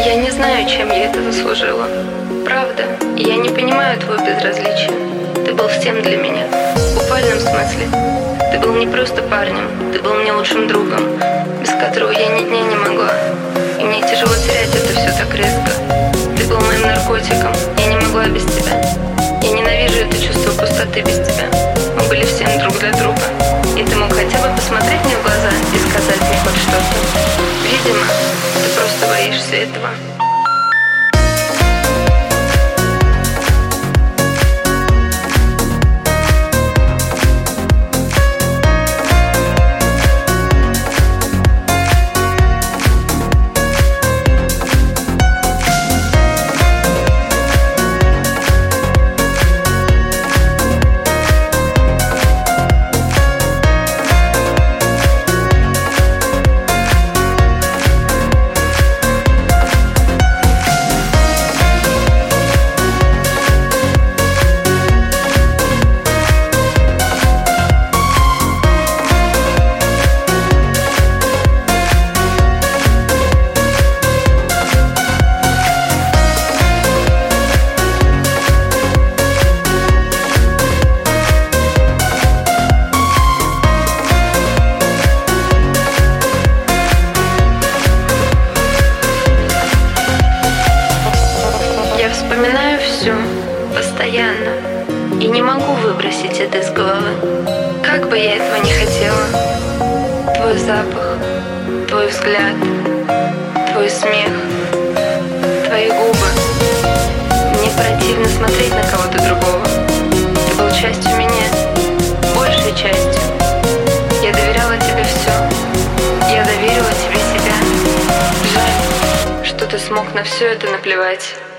Я не знаю, чем я это заслужила. Правда, я не понимаю твое безразличие. Ты был всем для меня. В буквальном смысле. Ты был не просто парнем, ты был мне лучшим другом, без которого я ни дня не могла. И мне тяжело терять это все так резко. Ты был моим наркотиком, я не могла без тебя. Я ненавижу это чувство пустоты без тебя. Мы были всем друг для друга. И ты мог хотя бы посмотреть мне в глаза и сказать мне хоть что-то. Видимо, ты просто боишься этого. Вспоминаю все, постоянно, и не могу выбросить это из головы. Как бы я этого не хотела. Твой запах, твой взгляд, твой смех, твои губы. Мне противно смотреть на кого-то другого. Ты был частью меня, большей частью. Я доверяла тебе все. Я доверила тебе себя. Жаль, что ты смог на все это наплевать.